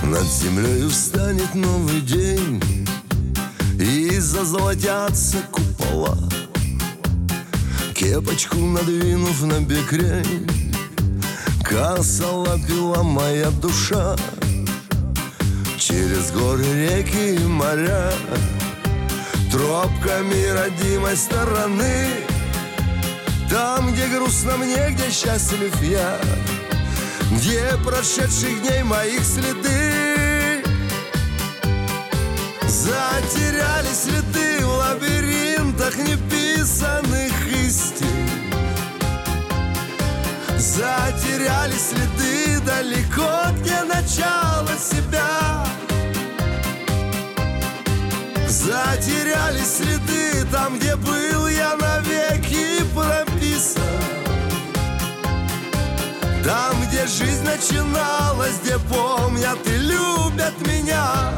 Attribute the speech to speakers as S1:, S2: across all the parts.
S1: Над землей встанет новый день, и зазолотятся купола. Кепочку надвинув на бекрень, косо пила моя душа. Через горы, реки и моря, тропками родимой стороны, там, где грустно мне, где счастлив я, где прошедших дней моих следы. Затерялись следы в лабиринтах неписанных истин. Затерялись следы далеко, где начало себя. Затерялись следы там, где был я навеки прописан. Там, где жизнь начиналась, где помнят и любят меня.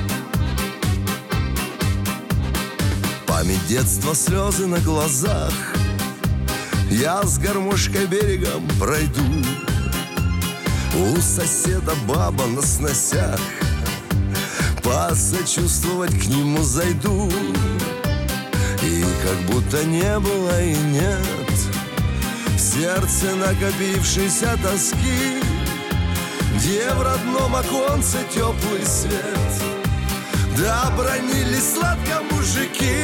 S1: Память детства, слезы на глазах, я с гармошкой берегом пройду. У соседа баба на сносях, посочувствовать к нему зайду. И как будто не было и нет в сердце накопившейся тоски, где в родном оконце теплый свет, да бронились сладко мужики.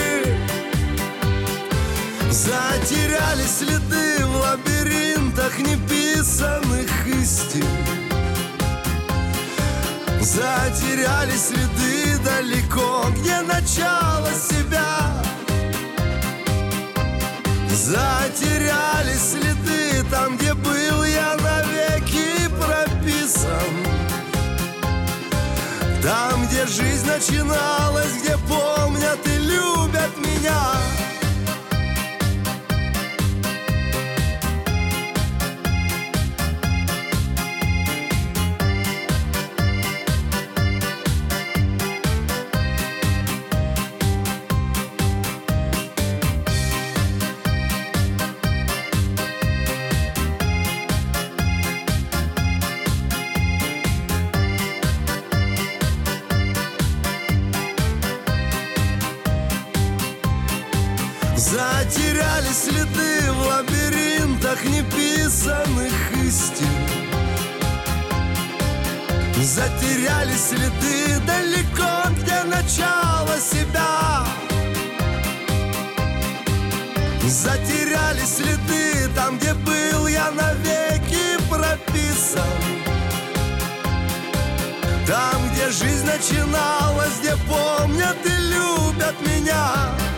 S1: Затерялись следы в лабиринтах неписанных истин. Затерялись следы далеко, где начало себя. Затерялись следы там, где был я навеки прописан. Там, где жизнь начиналась, где помнят и любят меня. Затерялись следы в лабиринтах неписанных истин. Затерялись следы далеко, где начало себя. Затерялись следы там, где был я навеки прописан. Там, где жизнь начиналась, где помнят и любят меня.